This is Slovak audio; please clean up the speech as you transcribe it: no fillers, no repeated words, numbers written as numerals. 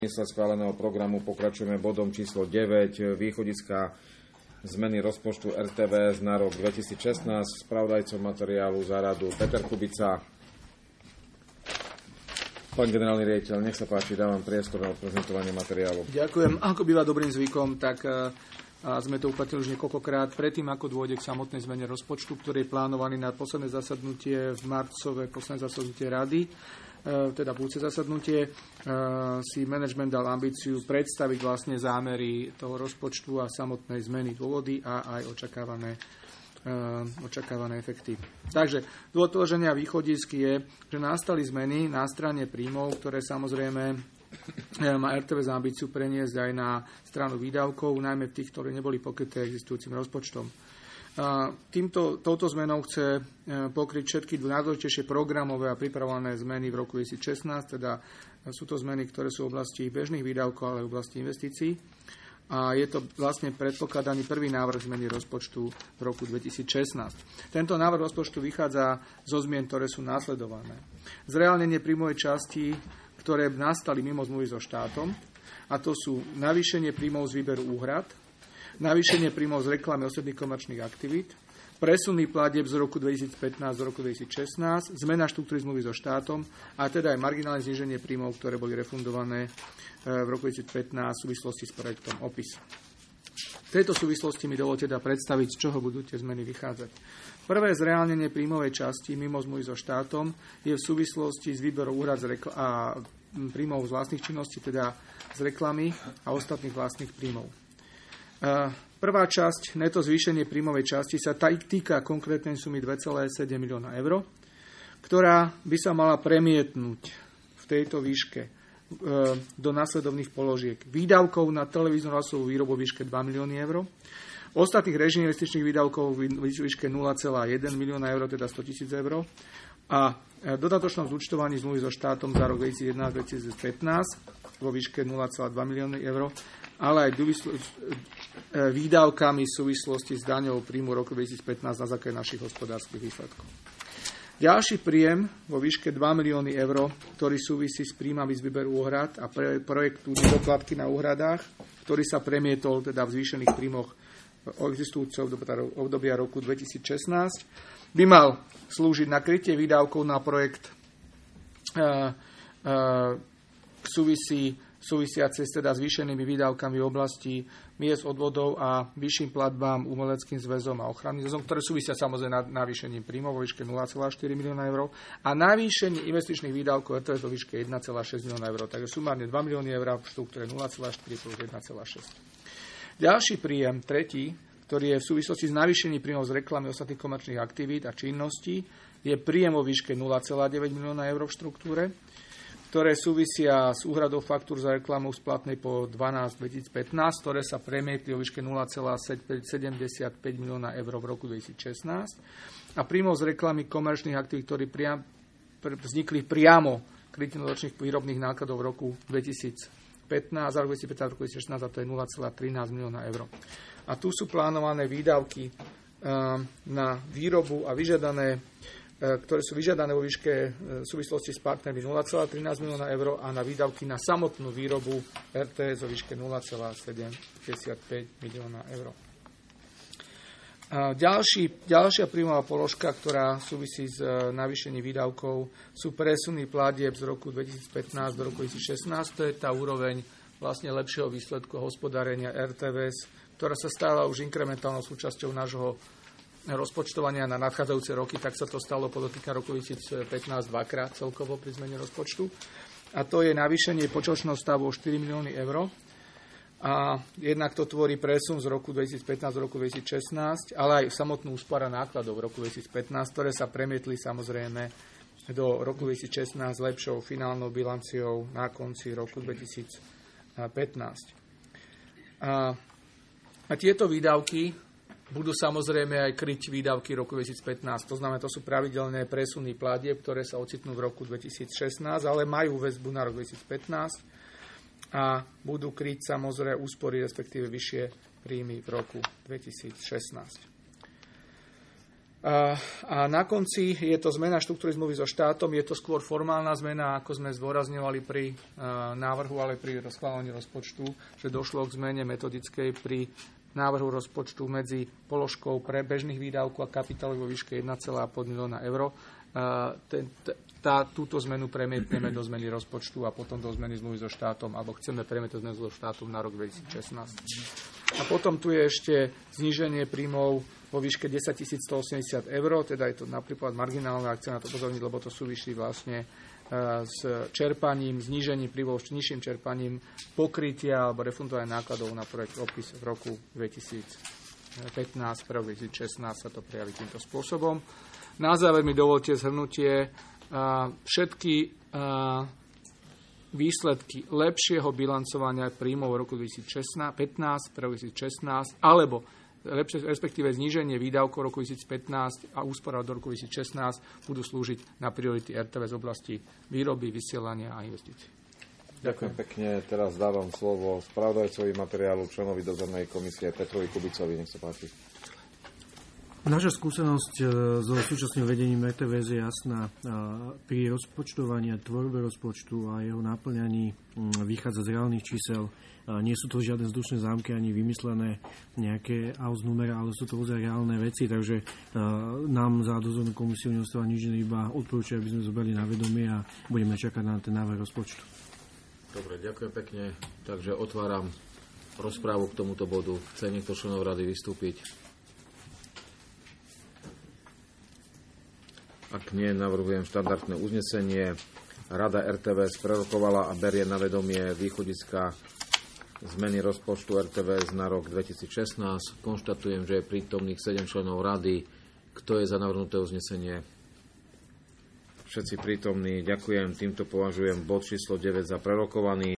schváleného programu pokračujeme bodom číslo 9, východiska zmeny rozpočtu RTVS na rok 2016. Spravodajcom materiálu za radu Peter Kubica. Pán generálny riaditeľ, nech sa páči, dávam priestor na prezentovanie materiálu. Ďakujem. Ako býva dobrým zvykom, tak sme to uplatnili už niekoľkokrát. Predtým, ako dôjde k samotnej zmene rozpočtu, ktorý je plánovaný na posledné zasadnutie v marcové posledné zasadnutie rady, teda budúce zasadnutie, si management dal ambíciu predstaviť vlastne zámery toho rozpočtu a samotnej zmeny, dôvody a aj očakávané efekty. Takže dôvod položenia východisk je, že nastali zmeny na strane príjmov, ktoré samozrejme má RTVS ambíciu preniesť aj na stranu výdavkov, najmä v tých, ktoré neboli pokryté existujúcim rozpočtom. Touto zmenou chce pokryť všetky najdôležitejšie programové a pripravované zmeny v roku 2016, teda sú to zmeny, ktoré sú v oblasti bežných výdavkov, ale v oblasti investícií. A je to vlastne predpokladaný prvý návrh zmeny rozpočtu v roku 2016. Tento návrh rozpočtu vychádza zo zmien, ktoré sú následované. Zreálnenie príjmovej časti, ktoré nastali mimo zmluvy so štátom, a to sú navýšenie príjmov z výberu úhrad, navýšenie príjmov z reklamy osobných komerčných aktivít, presuny platieb z roku 2015 do roku 2016, zmena štruktúry zmluvy so štátom a teda aj marginálne zníženie príjmov, ktoré boli refundované v roku 2015 v súvislosti s projektom OPIS. V tejto súvislosti mi dovolte teda predstaviť, z čoho budú tie zmeny vychádzať. Prvé zreálnenie príjmovej časti mimo zmluvy so štátom je v súvislosti s výberom úhrad a príjmov z vlastných činností, teda z reklamy a ostatných vlastných príjmov. Prvá časť, neto zvýšenie príjmovej časti, sa týka konkrétnej sumy 2,7 milióna eur, ktorá by sa mala premietnúť v tejto výške do nasledovných položiek. Výdavkov na televíznu rasovú výrobu v výške 2 milióny eur, ostatných režijných investičných výdavkov v výške 0,1 milióna eur, teda 100 000 eur, a dodatočnom zúčtovaní zmluvy so štátom za rok 2011-2015 vo výške 0,2 milióny eur, ale aj výdavkami v súvislosti s daňou príjmu roku 2015 na základe našich hospodárskych výsledkov. Ďalší príjem vo výške 2 milióny eur, ktorý súvisí s príjmami z výberu úhrad a projektu doplatky na úhradách, ktorý sa premietol teda v zvýšených príjmoch existujúceho obdobia roku 2016, by mal slúžiť na krytie výdavkov na projekt súvisiace s teda zvýšenými výdavkami v oblasti miest, odvodov a vyšším platbám umeleckým zväzom a ochranným zväzom, ktoré súvisia samozrejme navýšením príjmov vo výške 0,4 milióna eur a navýšenie investičných výdavkov RTVS vo výške 1,6 milióna eur. Takže sumárne 2 milióny eur v štruktúre 0,4 plus 1,6. Ďalší príjem, tretí, ktorý je v súvislosti s navýšením príjmov z reklamy ostatných komerčných aktivít a činností, je príjem vo výške 0,9 milióna eur v štruktúre, ktoré súvisia s úhradou faktúr za reklamu splatnej po 12.2015, ktoré sa premietli o výške 0,75 milióna eur v roku 2016 a príjmov z reklamy komerčných aktivít, ktorí vznikli priamo krytím dodatočných výrobných nákladov v roku 2015 a rok 2016 a to je 0,13 milióna eur. A tu sú plánované výdavky na výrobu a ktoré sú vyžiadané vo výške v súvislosti s partnermi 0,13 milióna eur a na výdavky na samotnú výrobu RTVS vo výške 0,75 milióna eur. Ďalšia príjmová položka, ktorá súvisí s navýšením výdavkov, sú presuny platieb z roku 2015 do roku 2016. To je tá úroveň vlastne lepšieho výsledku hospodárenia RTVS, ktorá sa stala už inkrementálnou súčasťou nášho rozpočtovania na nadchádzajúce roky, tak sa to stalo podotýka roku 2015 dvakrát celkovo pri zmene rozpočtu. A to je navýšenie počočného stavu o 4 milióny eur. A jednak to tvorí presun z roku 2015 do roku 2016, ale aj samotnú úspora nákladov v roku 2015, ktoré sa premietli samozrejme do roku 2016 lepšou finálnou bilanciou na konci roku 2015. A tieto výdavky budú samozrejme aj kryť výdavky roku 2015. To znamená, to sú pravidelné presuny platieb, ktoré sa ocitnú v roku 2016, ale majú väzbu na rok 2015 a budú kryť samozrejme úspory, respektíve vyššie príjmy v roku 2016. A na konci je to zmena štruktúry zmluvy so štátom, je to skôr formálna zmena, ako sme zdôrazňovali pri návrhu, ale pri schválení rozpočtu, že došlo k zmene metodickej pri návrhu rozpočtu medzi položkou pre bežných výdavkov a kapitálu vo výške 1,5 milióna eur. Túto zmenu premietneme do zmeny rozpočtu a potom do zmeny zmluvy so štátom, alebo chceme premietať zmenu so štátom na rok 2016. A potom tu je ešte zníženie príjmov vo výške 10 180 eur, teda je to napríklad marginálne, ak chcem na to pozorniť, lebo to súvisí vlastne s čerpaním, znížením príjmov, s nižším čerpaním pokrytia alebo refundovania nákladov na projekt Opis v roku 2015, pre rok 2016 sa to prejaví týmto spôsobom. Na záver mi dovolte zhrnutie všetky výsledky lepšieho bilancovania príjmov v roku 2015 pre rok 2016 alebo respektíve zníženie výdavkov roku 2015 a úspora do roku 2016 budú slúžiť na priority RTV z oblasti výroby, vysielania a investícií. Ďakujem pekne. Teraz dávam slovo spravodajcovi materiálu, členovi dozornej komisie Petrovi Kubicovi. Nech sa páči. Naša skúsenosť so súčasným vedením RTVS je jasná. Pri rozpočtovaní a tvorbe rozpočtu a jeho naplňaní vychádza z reálnych čísel. Nie sú to žiadne vzdušné zámky ani vymyslené nejaké house numera, ale sú to ozaj reálne veci, takže nám za dozornú komisiu neostáva nič, iba odporúčať, aby sme zobrali na vedomie a budeme čakať na ten návrh rozpočtu. Dobre, ďakujem pekne. Takže otváram rozprávu k tomuto bodu. Chce niekto členov rady vystúpiť? Ak nie, navrhujem štandardné uznesenie. Rada RTVS prerokovala a berie na vedomie východiska zmeny rozpočtu RTVS na rok 2016. Konštatujem, že je prítomných 7 členov rady. Kto je za navrhnuté uznesenie? Všetci prítomní. Ďakujem. Týmto považujem bod číslo 9 za prerokovaný.